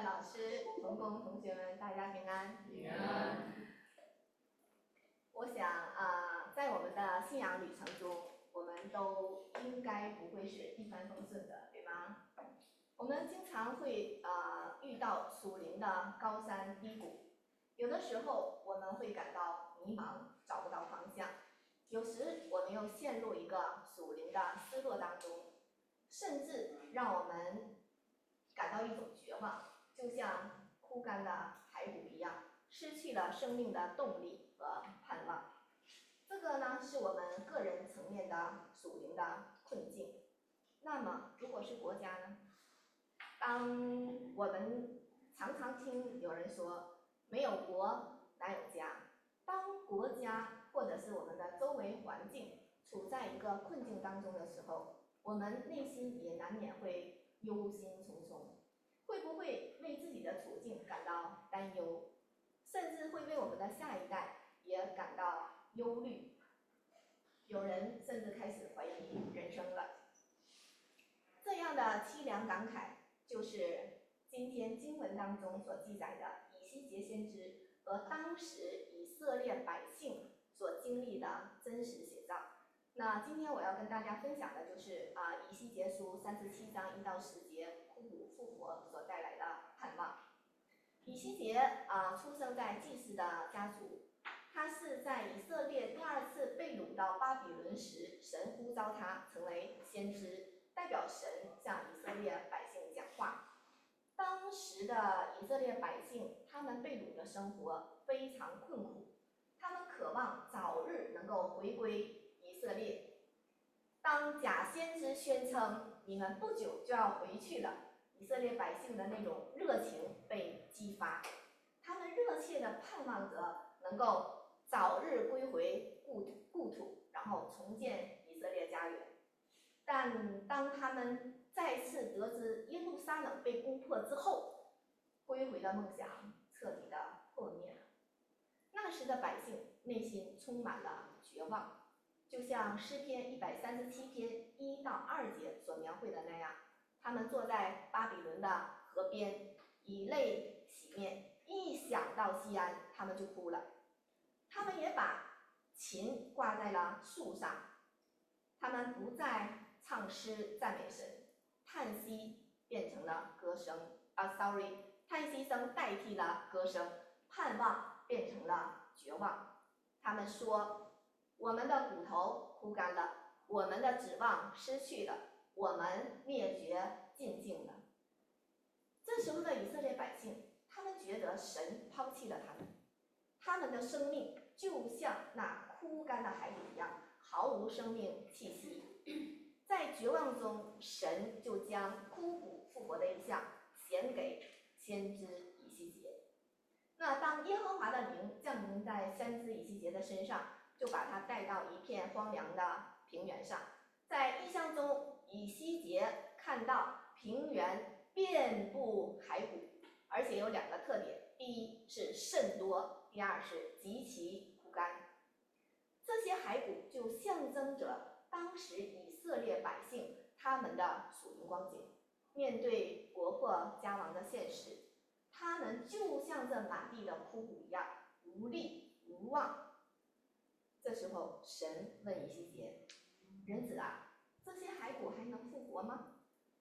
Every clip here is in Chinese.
老师、童工同学们，大家平安。 平安。 我想在我们的信仰旅程中，我们都应该不会是一帆风顺的，对吗？我们经常会遇到属灵的高山低谷，有的时候我们会感到迷茫，找不到方向；有时我们又陷入一个属灵的失落当中，甚至让我们感到一种绝望，就像枯干的骸骨一样，失去了生命的动力和盼望。这个呢，是我们个人层面的属灵的困境。那么，如果是国家呢？当我们常常听有人说“没有国哪有家”，当国家或者是我们的周围环境处在一个困境当中的时候，我们内心也难免会忧心忡忡，会不会为自己的处境感到担忧，甚至会为我们的下一代也感到忧虑。有人甚至开始怀疑人生了。这样的凄凉感慨，就是今天经文当中所记载的以西结先知和当时以色列百姓所经历的真实写照。那今天我要跟大家分享的就是以西结书37章1到10节枯骨复活所带来的盼望。以西结出生在祭司的家族，他是在以色列第二次被掳到巴比伦时，神呼召他成为先知，代表神向以色列百姓讲话。当时的以色列百姓，他们被掳的生活非常困苦，他们渴望早日能够回归以色列。当假先知宣称你们不久就要回去了，以色列百姓的那种热情被激发，他们热切地盼望着能够早日归回故土，然后重建以色列家园。但当他们再次得知耶路撒冷被攻破之后，归回的梦想彻底的破灭了。那时的百姓内心充满了绝望，就像诗篇137篇1到2节所描绘的那样，他们坐在巴比伦的河边，以泪洗面，一想到西安，他们就哭了。他们也把琴挂在了树上，他们不再唱诗赞美神，叹息变成了歌声叹息声代替了歌声，盼望变成了绝望。他们说，我们的骨头枯干了，我们的指望失去了，我们灭绝尽尽了。这时候的以色列百姓，他们觉得神抛弃了他们，他们的生命就像那枯干的骸骨一样，毫无生命气息。在绝望中，神就将枯骨复活的意象显给先知以西结。那当耶和华的灵降临在先知以西结的身上，就把他带到一片荒凉的平原上。在异象中，以西结看到平原遍布骸骨，而且有2个特点：第一是甚多，第二是极其枯干。这些骸骨就象征着当时以色列百姓他们的属灵光景。面对国破家亡的现实，他们就像这满地的枯骨一样，无力无望。这时候神问以西结，人子啊，这些骸骨还能复活吗？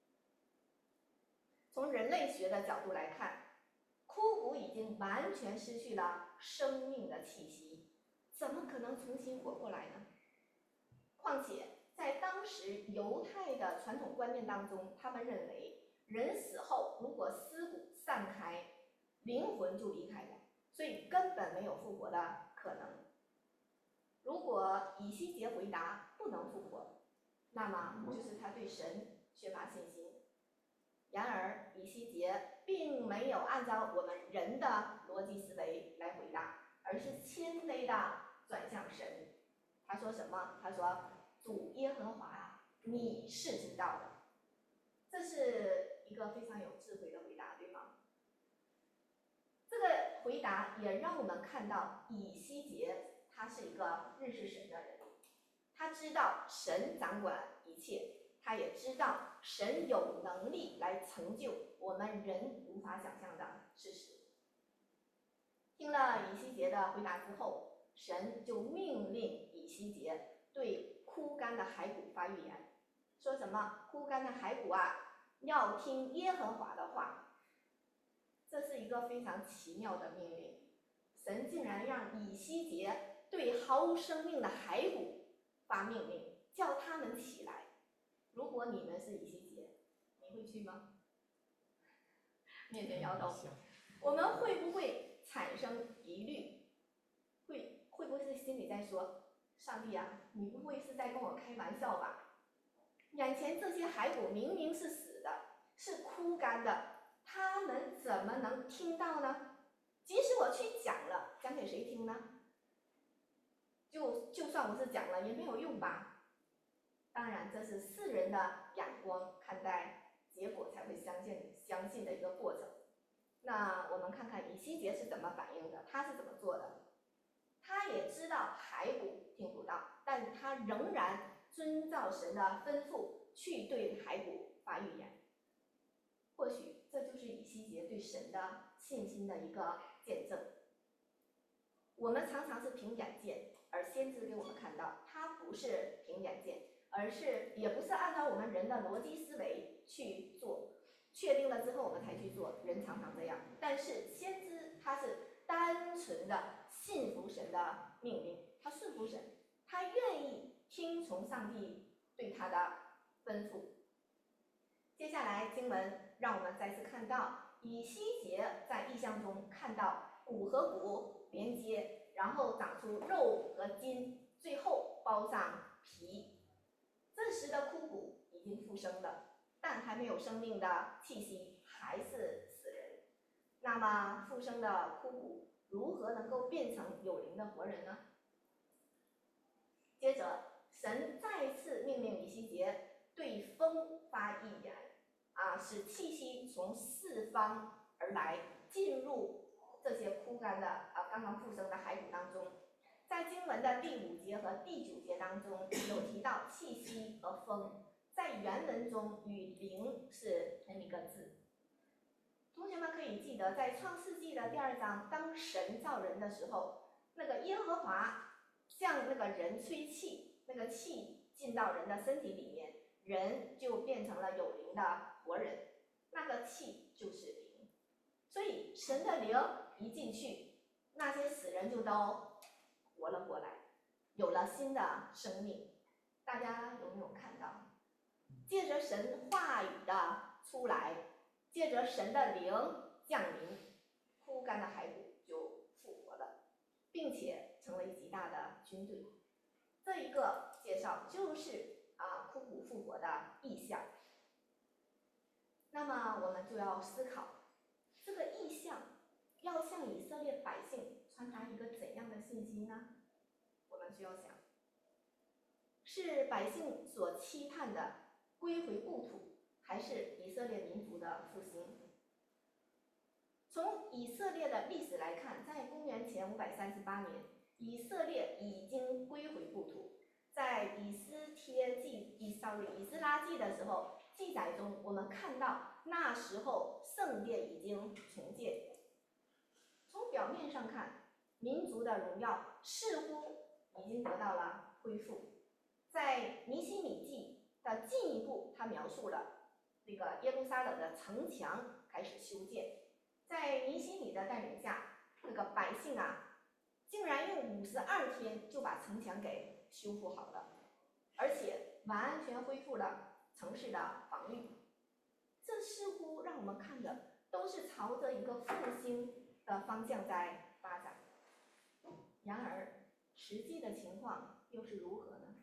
从人类学的角度来看，枯骨已经完全失去了生命的气息，怎么可能重新活过来呢？况且在当时犹太的传统观念当中，他们认为人死后如果尸骨散开，灵魂就离开了，所以根本没有复活的可能。如果以西结回答不能复活，那么就是他对神缺乏信心。然而以西结并没有按照我们人的逻辑思维来回答，而是谦卑地转向神。他说什么？他说，主耶和华啊，你是知道的。这是一个非常有智慧的回答，对吗？这个回答也让我们看到以西结他是一个认识神的人，他知道神掌管一切， 他也知道神有能力来成就我们人无法想象的事实。听了以西结的回答之后，神就命令以西结对枯干的骸骨发预言，说什么枯干的骸骨啊，要听耶和华的话。这是一个非常奇妙的命令，神竟然让以西结对毫无生命的骸骨发命令，叫他们起来。如果你们是以西结，你会去吗？面面摇头。我们会不会产生疑虑？会不会是心里在说，上帝啊，你不会是在跟我开玩笑吧？眼前这些骸骨明明是死的，是枯干的，他们怎么能听到呢？即使我去讲了，讲给谁听呢？就算我是讲了，也没有用吧？当然，这是世人的眼光看待结果才会相信的一个过程。那我们看看以西结是怎么反应的，他是怎么做的？他也知道骸骨听不到，但他仍然遵照神的吩咐去对骸骨发预言。或许这就是以西结对神的信心的一个见证。我们常常是凭眼见，而先知给我们看到，他不是凭眼见，也不是按照我们人的逻辑思维去做，确定了之后我们才去做，人常常这样。但是先知他是单纯的信服神的命令，他顺服神，他愿意听从上帝对他的吩咐。接下来经文让我们再次看到以西结在异象中看到骨和骨连接，然后长出肉和筋，最后包上皮。这时的枯骨已经复生了，但还没有生命的气息，还是死人。那么复生的枯骨如何能够变成有灵的活人呢？接着神再次命令以西结对风发预言，使气息从四方而来，进入这些枯干的刚刚复生的骸骨当中。在经文的第5节和第9节当中有提到气息和风，在原文中与灵是同一个字。同学们可以记得，在创世纪的第2章，当神造人的时候，那个耶和华向那个人吹气，那个气进到人的身体里面，人就变成了有灵的活人，那个气就是灵。所以神的灵一进去，那些死人就都活了过来，有了新的生命。大家有没有看到？借着神话语的出来，借着神的灵降临，枯干的骸骨就复活了，并且成为极大的军队。这一个介绍就是枯骨复活的意象。那么我们就要思考，这个意象要向以色列百姓传达一个怎样的信息呢？我们需要想，是百姓所期盼的归回故土，还是以色列民族的复兴？从以色列的历史来看，在公元前538年，以色列已经归回故土。在以斯拉记的时候记载中，我们看到那时候圣殿已经重建。从表面上看，民族的荣耀似乎已经得到了恢复。在尼希米记的进一步，他描述了这个耶路撒冷的城墙开始修建。在尼希米的带领下，那个百姓竟然用52天就把城墙给修复好了，而且完全恢复了城市的防御。这似乎让我们看的都是朝着一个复兴的方向在发展。然而，实际的情况又是如何呢？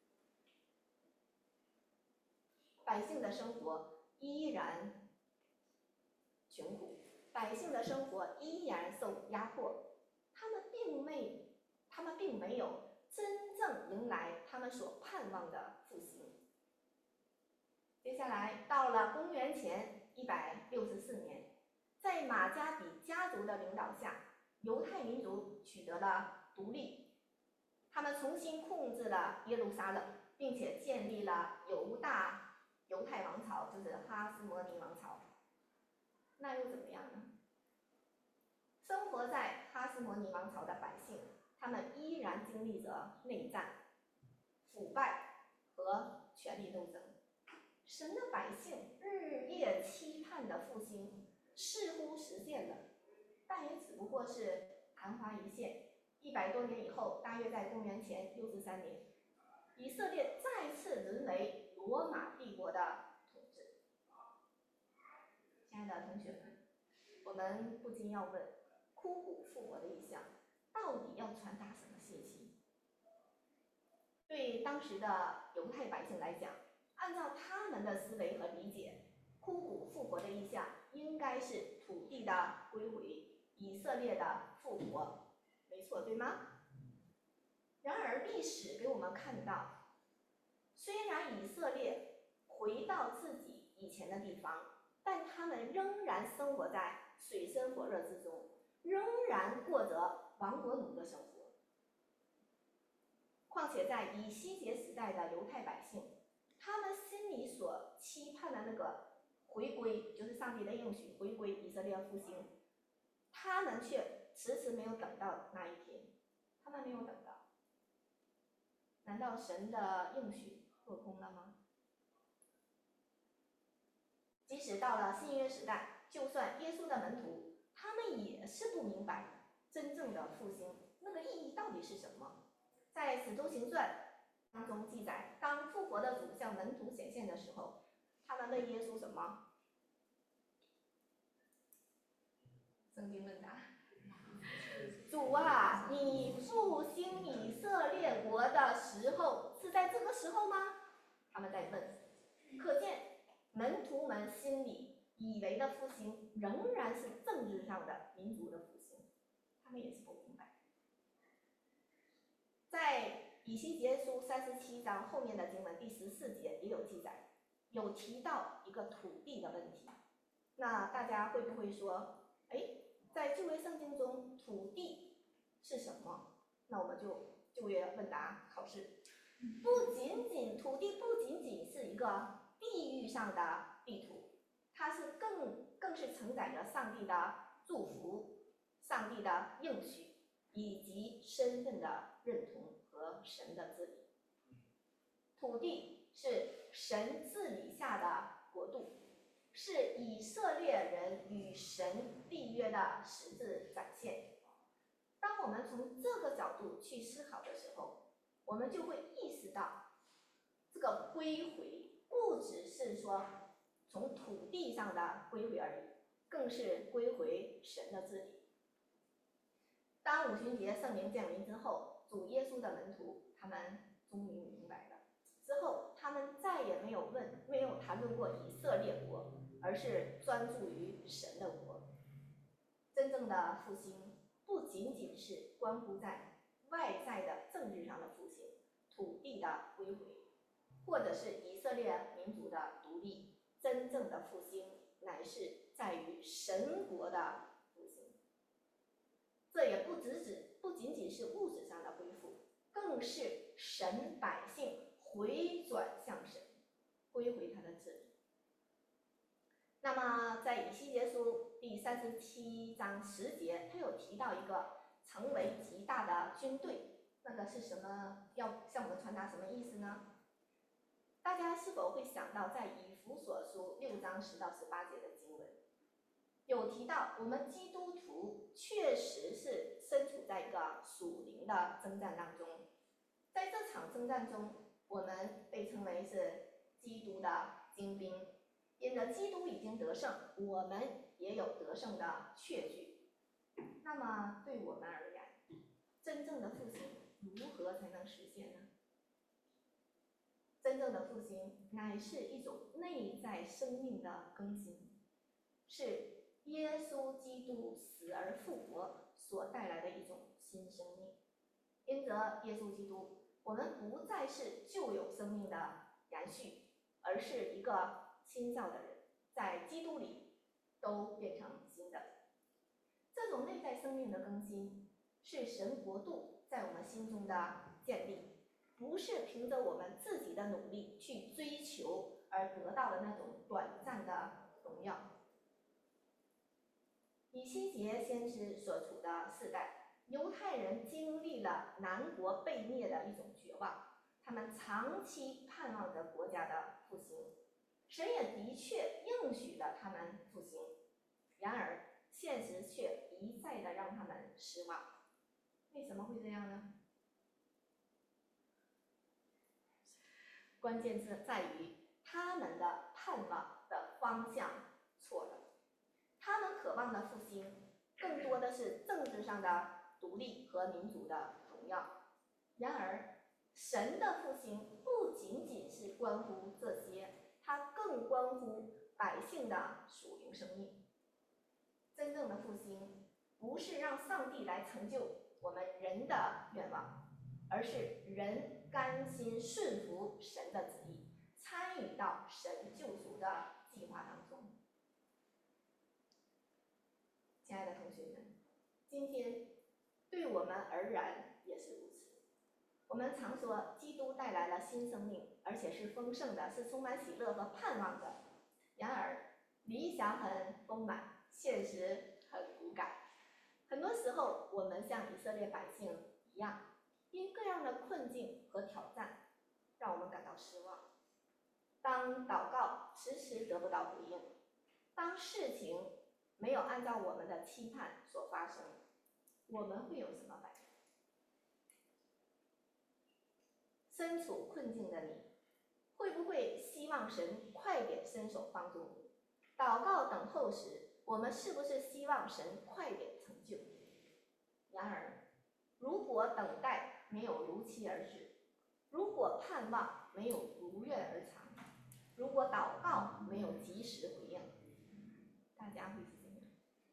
百姓的生活依然穷苦，百姓的生活依然受压迫，他们并没有真正迎来他们所盼望的复兴。接下来到了公元前164年，在马加比家族的领导下，犹太民族取得了独立，他们重新控制了耶路撒冷，并且建立了犹大犹太王朝，就是哈斯摩尼王朝。那又怎么样呢？生活在哈斯摩尼王朝的百姓，他们依然经历着内战、腐败和权力斗争。神的百姓日夜期盼的复兴似乎实现了，但也只不过是昙花一现。100多年以后，大约在公元前63年，以色列再次沦为罗马帝国的统治。亲爱的同学们，我们不禁要问：枯骨复活的意象到底要传达什么信息？对当时的犹太百姓来讲，按照他们的思维和理解，枯骨复活的意象应该是土地的归回，以色列的复活，没错，对吗？然而历史给我们看到，虽然以色列回到自己以前的地方，但他们仍然生活在水深火热之中，仍然过着亡国奴的生活。况且在以西结时代的犹太百姓，他们心里所期盼的那个回归，就是上帝的应许回归以色列复兴，他们却迟迟没有等到那一天，他们没有等到。难道神的应许落空了吗？即使到了新约时代，就算耶稣的门徒，他们也是不明白真正的复兴那个意义到底是什么。在《使徒行传》当中记载，当复活的主向门徒显现的时候，他们问耶稣什么？圣经问答：主啊，你复兴以色列国的时候是在这个时候吗？他们在问。可见门徒们心里以为的复兴仍然是政治上的民族的复兴，他们也是不明白。在以西结书37章后面的经文第14节也有记载，有提到一个土地的问题。那大家会不会说，在旧约圣经中土地是什么？那我们就旧约问答考试。土地不仅仅是一个地域上的地图，它是更是承载着上帝的祝福、上帝的应许以及身份的认同和神的治理。土地是神治理下的国度，是以色列人与神立约的实质展现。当我们从这个角度去思考的时候，我们就会意识到，这个归回不只是说从土地上的归回而已，更是归回神的治理。当五旬节圣灵降临之后，主耶稣的门徒他们终于明白了，之后他们再也没有谈论过以色列国，而是专注于神的国。真正的复兴不仅仅是关乎在外在的政治上的复兴、土地的归回，或者是以色列民族的独立。真正的复兴乃是在于神国的复兴。这也不仅仅是物质上的恢复，更是神百姓回转向神，归回他的治理。那么在以西结书第37章10节，他有提到一个成为极大的军队，那个是什么？要向我们传达什么意思呢？大家是否会想到在以弗所书6章10到18节的经文，有提到我们基督徒确实是身处在一个属灵的征战当中，在这场征战中，我们被称为是基督的精兵，因着基督已经得胜，我们也有得胜的确据。那么对我们而言，真正的复兴如何才能实现呢？真正的复兴乃是一种内在生命的更新，是耶稣基督死而复活所带来的一种新生命。因着耶稣基督，我们不再是旧有生命的延续，而是一个新造的人，在基督里都变成新的。这种内在生命的更新，是神国度在我们心中的建立，不是凭着我们自己的努力去追求而得到的那种短暂的荣耀。以西结先知所处的世代，犹太人经历了南国被灭的一种绝望，他们长期盼望着国家的复兴，神也的确应许了他们复兴，然而现实却一再的让他们失望。为什么会这样呢？关键字在于他们的盼望的方向错了。他们渴望的复兴更多的是政治上的独立和民主的荣耀，然而神的复兴不仅仅是关乎这些，它更关乎百姓的属灵生命。真正的复兴不是让上帝来成就我们人的愿望，而是人甘心顺服神的旨意，参与到神救赎的计划当中。亲爱的同学们，今天对我们而然也是如此。我们常说基督带来了新生命，而且是丰盛的，是充满喜乐和盼望的。然而理想很丰满，现实很骨感。很多时候我们像以色列百姓一样，因各样的困境和挑战让我们感到失望。当祷告迟迟得不到回应，当事情没有按照我们的期盼所发生，我们会有什么反应？身处困境的你，会不会希望神快点伸手帮助你？祷告等候时，我们是不是希望神快点成就？然而，如果等待没有如期而至，如果盼望没有如愿而偿，如果祷告没有及时回应，大家会是怎样？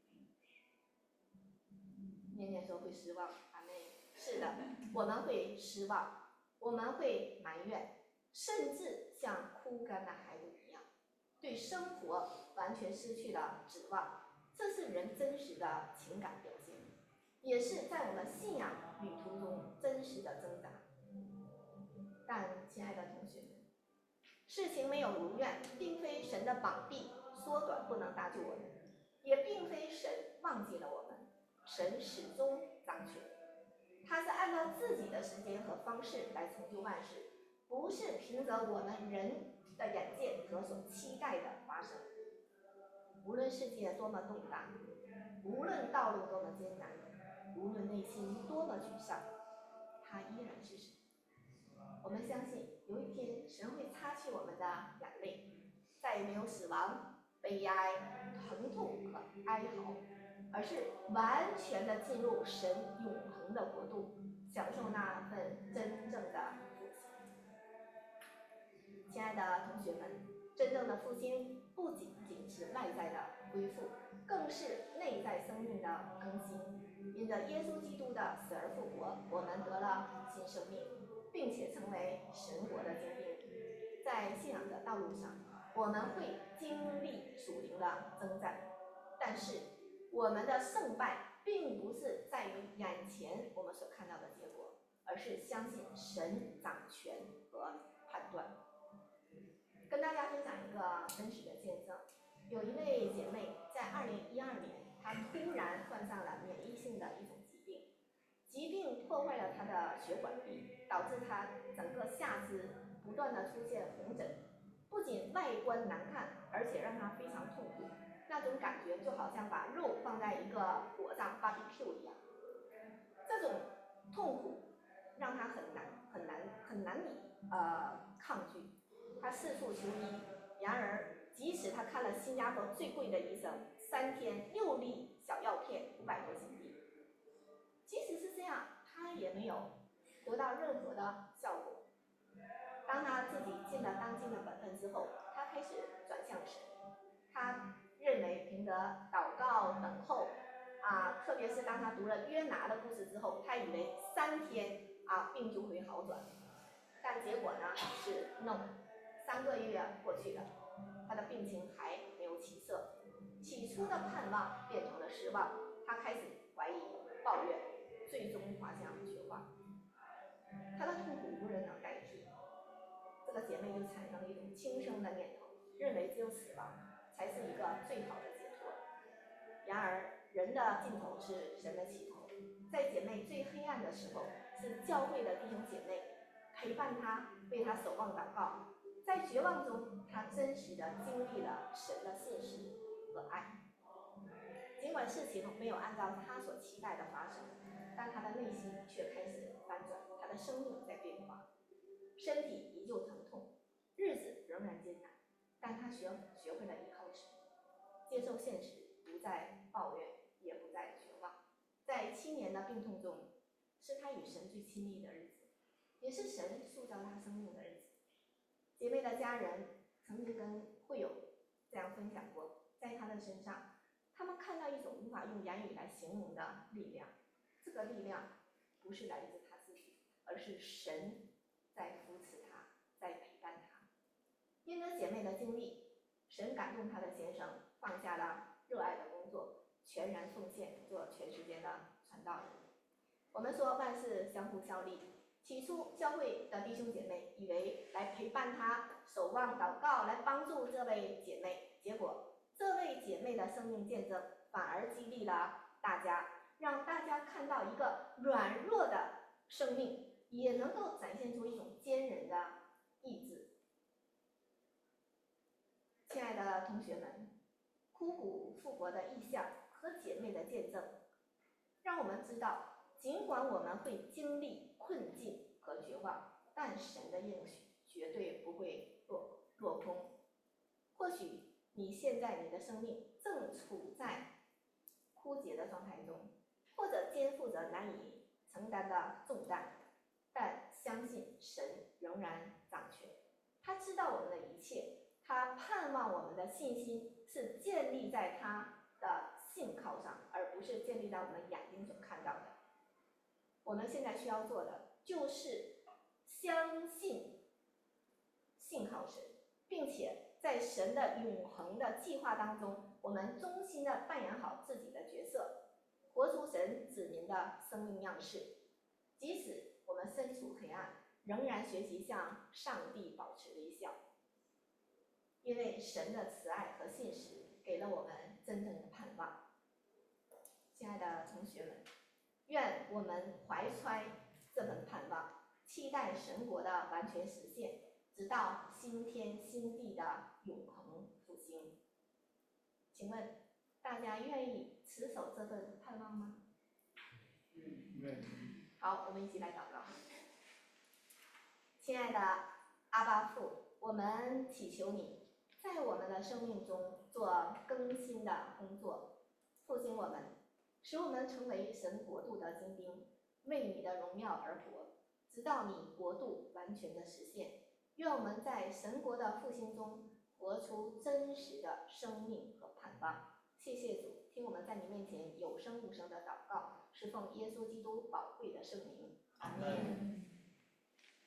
念念说会失望，阿妹，是的，我们会失望，我们会埋怨，甚至像枯干的孩子一样，对生活完全失去了指望。这是人真实的情感表现，也是在我们信仰旅途中真实的挣扎。但亲爱的同学们，事情没有如愿，并非神的膀臂缩短不能搭救我们，也并非神忘记了我们，神始终掌权，他是按照自己的时间和方式来成就万事，不是凭着我们人的眼界和所期待的发生。无论世界多么动荡，无论道路多么艰难，无论内心多么沮丧，他依然是神。我们相信有一天神会擦去我们的眼泪，再也没有死亡、悲哀、疼痛和哀嚎，而是完全的进入神永恒的国度，享受那份真正的复兴。亲爱的同学们，真正的复兴不仅仅是外在的恢复，更是内在生命的更新。因着耶稣基督的死而复活，我们得了新生命，并且成为神国的精兵。在信仰的道路上，我们会经历属灵的征战，但是我们的胜败并不是在于眼前我们所看到的结果，而是相信神掌权和判断。跟大家分享一个真实的见证，有一位姐妹在2012年，她突然患上了免疫性的一种疾病，疾病破坏了她的血管壁，导致她整个下肢不断的出现红疹，不仅外观难看，而且让她非常痛苦，那种感觉就好像把肉放在一个火上 barbecue 一样。这种痛苦让她很难以抗拒。他四处求医，然而即使他看了新加坡最贵的医生，3天6粒小药片500多新币，即使是这样，他也没有得到任何的效果。当他自己尽了当尽的本分之后，他开始转向神。他认为凭着祷告等候特别是当他读了约拿的故事之后，他以为3天病就会好转，但结果呢是 no。3个月过去了，他的病情还没有起色，起初的盼望变成了失望，他开始怀疑、抱怨，最终滑向绝望。他的痛苦无人能代替，这个姐妹就产生了一种轻生的念头， 认为只有死亡才是一个最好的解脱。然而，人的尽头是神的起头。在姐妹最黑暗的时候，是教会的弟兄姐妹陪伴她，为她守望祷告。在绝望中，她真实的经历了神的信实和爱。尽管事情没有按照她所期待的发生，但她的内心却开始翻转，她的生命在变化。身体依旧疼痛，日子仍然艰难，但她学会了依靠神，接受现实，不再抱怨，也不再绝望。在7年的病痛中，是她与神最亲密的日子，也是神塑造她生命的日子。姐妹的家人曾经跟会友这样分享过，在她的身上，他们看到一种无法用言语来形容的力量。这个力量不是来自她自己，而是神在扶持她，在陪伴她。因着姐妹的经历，神感动她的先生放下了热爱的工作，全然奉献做全世界的传道人。我们说万事相互效力，起初教会的弟兄姐妹以为来陪伴她、守望祷告，来帮助这位姐妹，结果这位姐妹的生命见证反而激励了大家，让大家看到一个软弱的生命也能够展现出一种坚韧的意志。亲爱的同学们，枯骨复活的意象和姐妹的见证，让我们知道，尽管我们会经历困境和绝望，但神的应许绝对不会落空。或许你现在你的生命正处在枯竭的状态中，或者肩负着难以承担的重担，但相信神仍然掌权，他知道我们的一切，他盼望我们的信心是建立在他的信靠上，而不是建立在我们眼睛所看到的。我们现在需要做的就是相信、信靠神，并且在神的永恒的计划当中，我们忠心的扮演好自己的角色，活出神子民的生命样式。即使我们身处黑暗，仍然学习向上帝保持微笑，因为神的慈爱和信实给了我们真正的盼望。亲爱的同学们，愿我们怀揣这份盼望，期待神国的完全实现，直到新天新地的永恒复兴。请问大家愿意持守这份盼望吗？好，我们一起来祷告。亲爱的阿爸父，我们祈求你在我们的生命中做更新的工作，复兴我们，使我们成为神国度的精兵，为你的荣耀而活，直到你国度完全的实现。愿我们在神国的复兴中活出真实的生命和盼望。谢谢主，听我们在你面前有声无声的祷告，是奉耶稣基督宝贵的圣名。阿们。